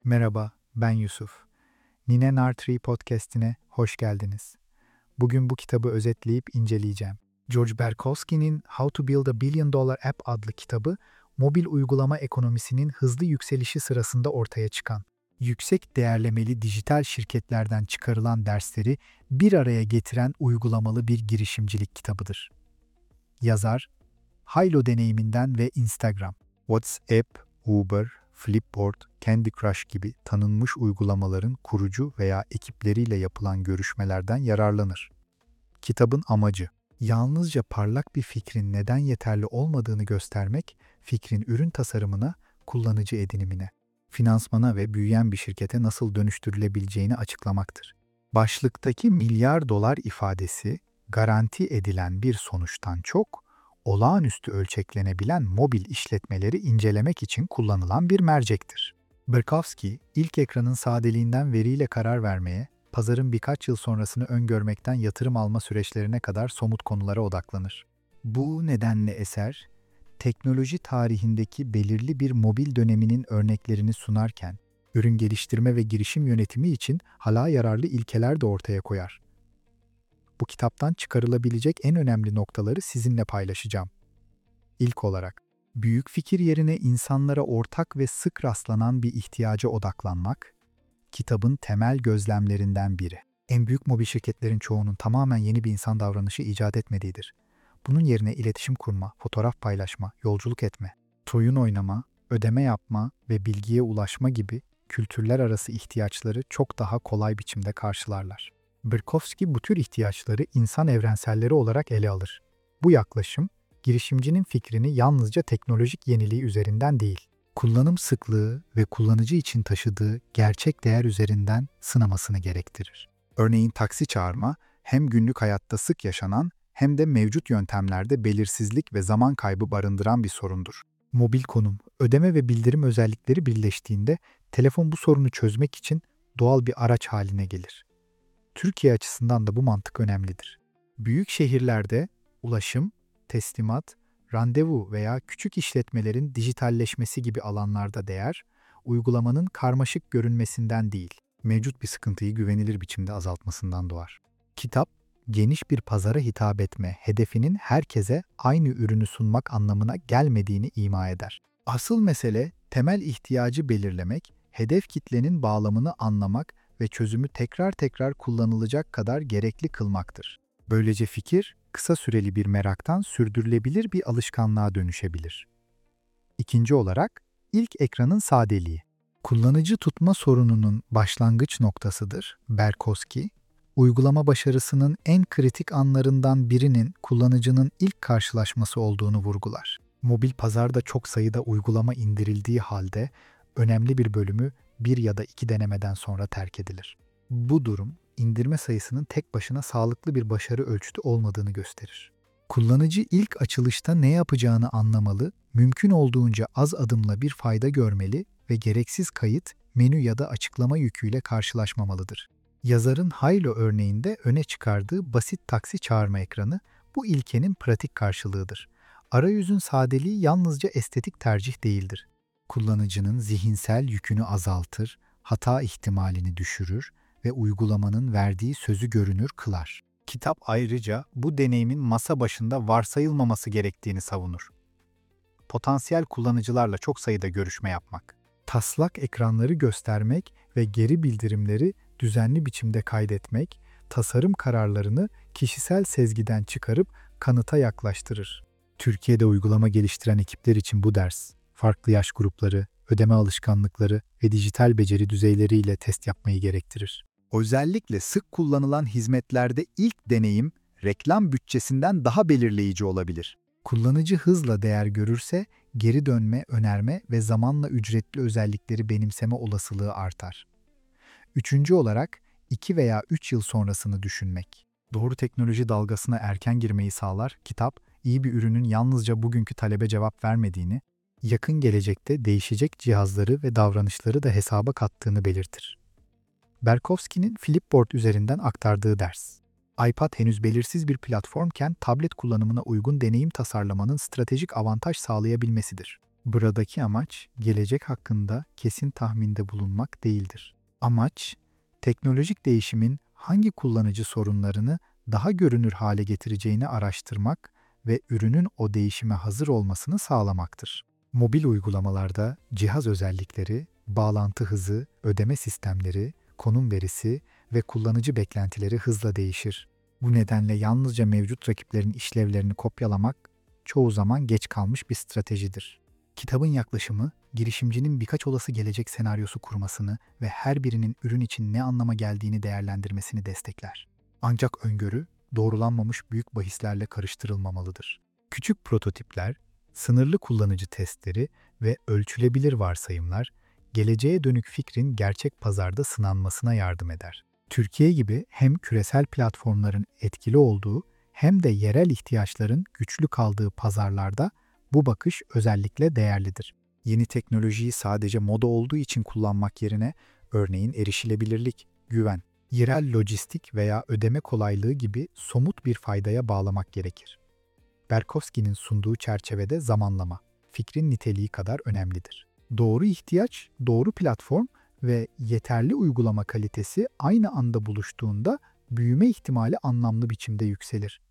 Merhaba, ben Yusuf. Nine Nartree podcast'ine hoş geldiniz. Bugün bu kitabı özetleyip inceleyeceğim. George Berkowski'nin How to Build a Billion Dollar App adlı kitabı, mobil uygulama ekonomisinin hızlı yükselişi sırasında ortaya çıkan, yüksek değerlemeli dijital şirketlerden çıkarılan dersleri bir araya getiren uygulamalı bir girişimcilik kitabıdır. Yazar, Haylo deneyiminden ve Instagram, WhatsApp, Uber, Flipboard, Candy Crush gibi tanınmış uygulamaların kurucu veya ekipleriyle yapılan görüşmelerden yararlanır. Kitabın amacı, yalnızca parlak bir fikrin neden yeterli olmadığını göstermek, fikrin ürün tasarımına, kullanıcı edinimine, finansmana ve büyüyen bir şirkete nasıl dönüştürülebileceğini açıklamaktır. Başlıktaki milyar dolar ifadesi, garanti edilen bir sonuçtan çok, olağanüstü ölçeklenebilen mobil işletmeleri incelemek için kullanılan bir mercektir. Berkowski, ilk ekranın sadeliğinden veriyle karar vermeye, pazarın birkaç yıl sonrasını öngörmekten yatırım alma süreçlerine kadar somut konulara odaklanır. Bu nedenle eser, teknoloji tarihindeki belirli bir mobil döneminin örneklerini sunarken, ürün geliştirme ve girişim yönetimi için hala yararlı ilkeler de ortaya koyar. Bu kitaptan çıkarılabilecek en önemli noktaları sizinle paylaşacağım. İlk olarak, büyük fikir yerine insanlara ortak ve sık rastlanan bir ihtiyaca odaklanmak, kitabın temel gözlemlerinden biri. En büyük mobil şirketlerin çoğunun tamamen yeni bir insan davranışı icat etmediğidir. Bunun yerine iletişim kurma, fotoğraf paylaşma, yolculuk etme, oyun oynama, ödeme yapma ve bilgiye ulaşma gibi kültürler arası ihtiyaçları çok daha kolay biçimde karşılarlar. Berkowski bu tür ihtiyaçları insan evrenselleri olarak ele alır. Bu yaklaşım, girişimcinin fikrini yalnızca teknolojik yeniliği üzerinden değil, kullanım sıklığı ve kullanıcı için taşıdığı gerçek değer üzerinden sınamasını gerektirir. Örneğin taksi çağırma, hem günlük hayatta sık yaşanan hem de mevcut yöntemlerde belirsizlik ve zaman kaybı barındıran bir sorundur. Mobil konum, ödeme ve bildirim özellikleri birleştiğinde telefon bu sorunu çözmek için doğal bir araç haline gelir. Türkiye açısından da bu mantık önemlidir. Büyük şehirlerde ulaşım, teslimat, randevu veya küçük işletmelerin dijitalleşmesi gibi alanlarda değer, uygulamanın karmaşık görünmesinden değil, mevcut bir sıkıntıyı güvenilir biçimde azaltmasından doğar. Kitap, geniş bir pazara hitap etme hedefinin herkese aynı ürünü sunmak anlamına gelmediğini ima eder. Asıl mesele, temel ihtiyacı belirlemek, hedef kitlenin bağlamını anlamak ve çözümü tekrar tekrar kullanılacak kadar gerekli kılmaktır. Böylece fikir, kısa süreli bir meraktan sürdürülebilir bir alışkanlığa dönüşebilir. İkinci olarak, ilk ekranın sadeliği. Kullanıcı tutma sorununun başlangıç noktasıdır. Berkowski, uygulama başarısının en kritik anlarından birinin kullanıcının ilk karşılaşması olduğunu vurgular. Mobil pazarda çok sayıda uygulama indirildiği halde, önemli bir bölümü bir ya da iki denemeden sonra terk edilir. Bu durum, indirme sayısının tek başına sağlıklı bir başarı ölçütü olmadığını gösterir. Kullanıcı ilk açılışta ne yapacağını anlamalı, mümkün olduğunca az adımla bir fayda görmeli ve gereksiz kayıt, menü ya da açıklama yüküyle karşılaşmamalıdır. Yazarın Haylo örneğinde öne çıkardığı basit taksi çağırma ekranı, bu ilkenin pratik karşılığıdır. Arayüzün sadeliği yalnızca estetik tercih değildir. Kullanıcının zihinsel yükünü azaltır, hata ihtimalini düşürür ve uygulamanın verdiği sözü görünür kılar. Kitap ayrıca bu deneyimin masa başında varsayılmaması gerektiğini savunur. Potansiyel kullanıcılarla çok sayıda görüşme yapmak, taslak ekranları göstermek ve geri bildirimleri düzenli biçimde kaydetmek, tasarım kararlarını kişisel sezgiden çıkarıp kanıta yaklaştırır. Türkiye'de uygulama geliştiren ekipler için bu ders, farklı yaş grupları, ödeme alışkanlıkları ve dijital beceri düzeyleriyle test yapmayı gerektirir. Özellikle sık kullanılan hizmetlerde ilk deneyim, reklam bütçesinden daha belirleyici olabilir. Kullanıcı hızla değer görürse, geri dönme, önerme ve zamanla ücretli özellikleri benimseme olasılığı artar. Üçüncü olarak, 2 veya 3 yıl sonrasını düşünmek. Doğru teknoloji dalgasına erken girmeyi sağlar, kitap, iyi bir ürünün yalnızca bugünkü talebe cevap vermediğini, yakın gelecekte değişecek cihazları ve davranışları da hesaba kattığını belirtir. Berkowski'nin Flipboard üzerinden aktardığı ders. iPad henüz belirsiz bir platformken tablet kullanımına uygun deneyim tasarlamanın stratejik avantaj sağlayabilmesidir. Buradaki amaç gelecek hakkında kesin tahminde bulunmak değildir. Amaç, teknolojik değişimin hangi kullanıcı sorunlarını daha görünür hale getireceğini araştırmak ve ürünün o değişime hazır olmasını sağlamaktır. Mobil uygulamalarda cihaz özellikleri, bağlantı hızı, ödeme sistemleri, konum verisi ve kullanıcı beklentileri hızla değişir. Bu nedenle yalnızca mevcut rakiplerin işlevlerini kopyalamak çoğu zaman geç kalmış bir stratejidir. Kitabın yaklaşımı, girişimcinin birkaç olası gelecek senaryosu kurmasını ve her birinin ürün için ne anlama geldiğini değerlendirmesini destekler. Ancak öngörü, doğrulanmamış büyük bahislerle karıştırılmamalıdır. Küçük prototipler, sınırlı kullanıcı testleri ve ölçülebilir varsayımlar, geleceğe dönük fikrin gerçek pazarda sınanmasına yardım eder. Türkiye gibi hem küresel platformların etkili olduğu hem de yerel ihtiyaçların güçlü kaldığı pazarlarda bu bakış özellikle değerlidir. Yeni teknolojiyi sadece moda olduğu için kullanmak yerine, örneğin erişilebilirlik, güven, yerel lojistik veya ödeme kolaylığı gibi somut bir faydaya bağlamak gerekir. Berkowski'nin sunduğu çerçevede zamanlama, fikrin niteliği kadar önemlidir. Doğru ihtiyaç, doğru platform ve yeterli uygulama kalitesi aynı anda buluştuğunda büyüme ihtimali anlamlı biçimde yükselir.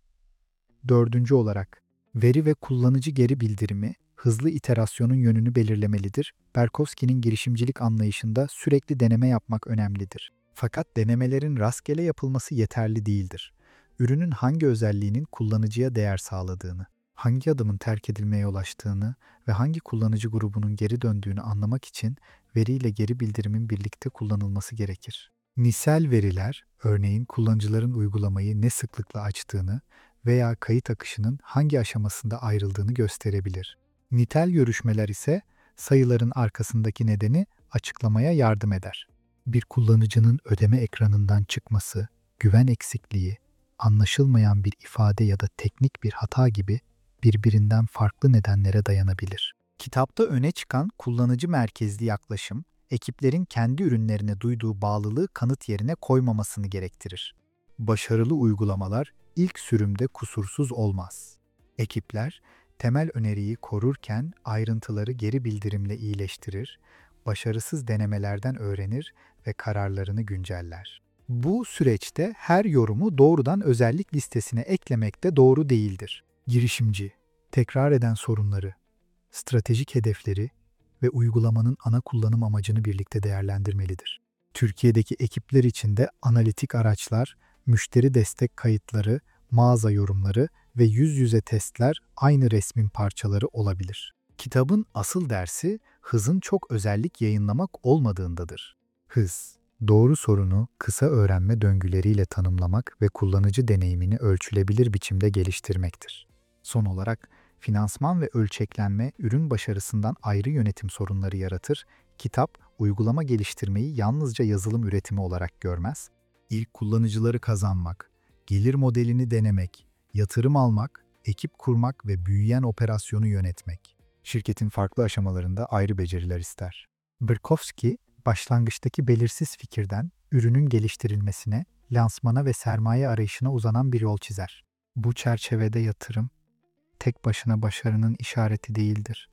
Dördüncü olarak, veri ve kullanıcı geri bildirimi, hızlı iterasyonun yönünü belirlemelidir. Berkowski'nin girişimcilik anlayışında sürekli deneme yapmak önemlidir. Fakat denemelerin rastgele yapılması yeterli değildir. Ürünün hangi özelliğinin kullanıcıya değer sağladığını, hangi adımın terk edilmeye yol açtığını ve hangi kullanıcı grubunun geri döndüğünü anlamak için veriyle geri bildirimin birlikte kullanılması gerekir. Nisel veriler, örneğin kullanıcıların uygulamayı ne sıklıkla açtığını veya kayıt akışının hangi aşamasında ayrıldığını gösterebilir. Nitel görüşmeler ise sayıların arkasındaki nedeni açıklamaya yardım eder. Bir kullanıcının ödeme ekranından çıkması, güven eksikliği, anlaşılmayan bir ifade ya da teknik bir hata gibi birbirinden farklı nedenlere dayanabilir. Kitapta öne çıkan kullanıcı merkezli yaklaşım, ekiplerin kendi ürünlerine duyduğu bağlılığı kanıt yerine koymamasını gerektirir. Başarılı uygulamalar ilk sürümde kusursuz olmaz. Ekipler, temel öneriyi korurken ayrıntıları geri bildirimle iyileştirir, başarısız denemelerden öğrenir ve kararlarını günceller. Bu süreçte her yorumu doğrudan özellik listesine eklemek de doğru değildir. Girişimci, tekrar eden sorunları, stratejik hedefleri ve uygulamanın ana kullanım amacını birlikte değerlendirmelidir. Türkiye'deki ekipler için de analitik araçlar, müşteri destek kayıtları, mağaza yorumları ve yüz yüze testler aynı resmin parçaları olabilir. Kitabın asıl dersi hızın çok özellik yayınlamak olmadığındadır. Hız, doğru sorunu kısa öğrenme döngüleriyle tanımlamak ve kullanıcı deneyimini ölçülebilir biçimde geliştirmektir. Son olarak, finansman ve ölçeklenme ürün başarısından ayrı yönetim sorunları yaratır. Kitap, uygulama geliştirmeyi yalnızca yazılım üretimi olarak görmez. İlk kullanıcıları kazanmak, gelir modelini denemek, yatırım almak, ekip kurmak ve büyüyen operasyonu yönetmek. Şirketin farklı aşamalarında ayrı beceriler ister. Berkowski, başlangıçtaki belirsiz fikirden ürünün geliştirilmesine, lansmana ve sermaye arayışına uzanan bir yol çizer. Bu çerçevede yatırım, tek başına başarının işareti değildir.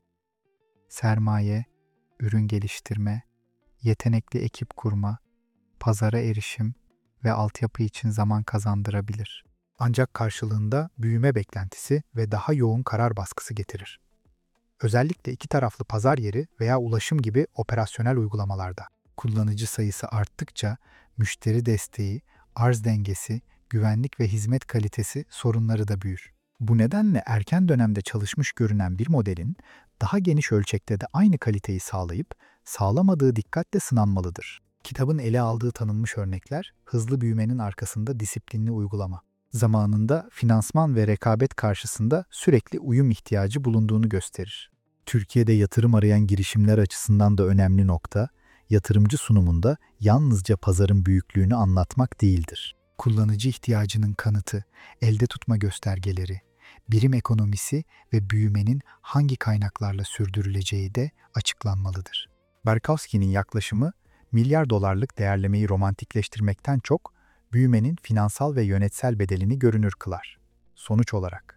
Sermaye, ürün geliştirme, yetenekli ekip kurma, pazara erişim ve altyapı için zaman kazandırabilir. Ancak karşılığında büyüme beklentisi ve daha yoğun karar baskısı getirir. Özellikle iki taraflı pazar yeri veya ulaşım gibi operasyonel uygulamalarda. Kullanıcı sayısı arttıkça müşteri desteği, arz dengesi, güvenlik ve hizmet kalitesi sorunları da büyür. Bu nedenle erken dönemde çalışmış görünen bir modelin daha geniş ölçekte de aynı kaliteyi sağlayıp sağlamadığı dikkatle sınanmalıdır. Kitabın ele aldığı tanınmış örnekler, hızlı büyümenin arkasında disiplinli uygulama, zamanında finansman ve rekabet karşısında sürekli uyum ihtiyacı bulunduğunu gösterir. Türkiye'de yatırım arayan girişimler açısından da önemli nokta, yatırımcı sunumunda yalnızca pazarın büyüklüğünü anlatmak değildir. Kullanıcı ihtiyacının kanıtı, elde tutma göstergeleri, birim ekonomisi ve büyümenin hangi kaynaklarla sürdürüleceği de açıklanmalıdır. Berkowski'nin yaklaşımı, milyar dolarlık değerlemeyi romantikleştirmekten çok, büyümenin finansal ve yönetsel bedelini görünür kılar. Sonuç olarak,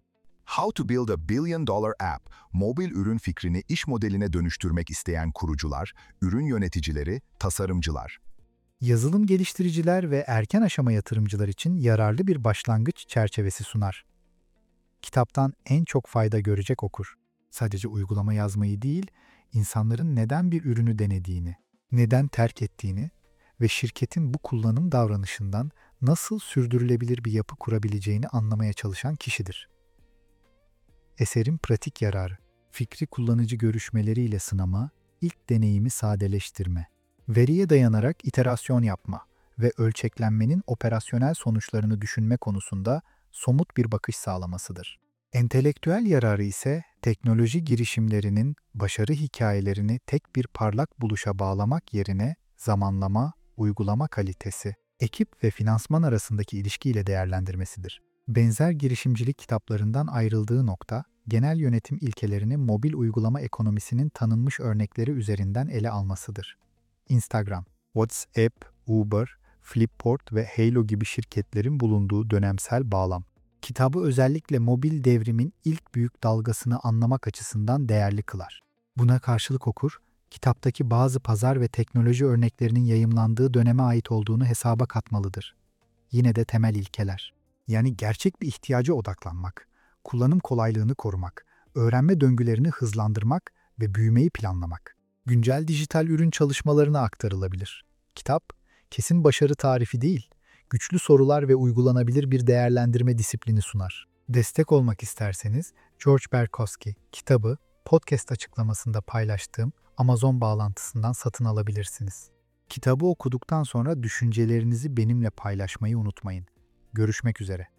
How to Build a Billion Dollar App, mobil ürün fikrini iş modeline dönüştürmek isteyen kurucular, ürün yöneticileri, tasarımcılar. Yazılım geliştiriciler ve erken aşama yatırımcılar için yararlı bir başlangıç çerçevesi sunar. Kitaptan en çok fayda görecek okur. Sadece uygulama yazmayı değil, insanların neden bir ürünü denediğini, neden terk ettiğini ve şirketin bu kullanım davranışından nasıl sürdürülebilir bir yapı kurabileceğini anlamaya çalışan kişidir. Eserin pratik yararı, fikri kullanıcı görüşmeleriyle sınama, ilk deneyimi sadeleştirme, veriye dayanarak iterasyon yapma ve ölçeklenmenin operasyonel sonuçlarını düşünme konusunda somut bir bakış sağlamasıdır. Entelektüel yararı ise teknoloji girişimlerinin başarı hikayelerini tek bir parlak buluşa bağlamak yerine zamanlama, uygulama kalitesi, ekip ve finansman arasındaki ilişkiyle değerlendirmesidir. Benzer girişimcilik kitaplarından ayrıldığı nokta, genel yönetim ilkelerini mobil uygulama ekonomisinin tanınmış örnekleri üzerinden ele almasıdır. Instagram, WhatsApp, Uber, Flipboard ve Halo gibi şirketlerin bulunduğu dönemsel bağlam, kitabı özellikle mobil devrimin ilk büyük dalgasını anlamak açısından değerli kılar. Buna karşılık okur, kitaptaki bazı pazar ve teknoloji örneklerinin yayımlandığı döneme ait olduğunu hesaba katmalıdır. Yine de temel ilkeler. Yani gerçek bir ihtiyaca odaklanmak, kullanım kolaylığını korumak, öğrenme döngülerini hızlandırmak ve büyümeyi planlamak. Güncel dijital ürün çalışmalarına aktarılabilir. Kitap, kesin başarı tarifi değil, güçlü sorular ve uygulanabilir bir değerlendirme disiplini sunar. Destek olmak isterseniz, George Berkowski kitabı podcast açıklamasında paylaştığım Amazon bağlantısından satın alabilirsiniz. Kitabı okuduktan sonra düşüncelerinizi benimle paylaşmayı unutmayın. Görüşmek üzere.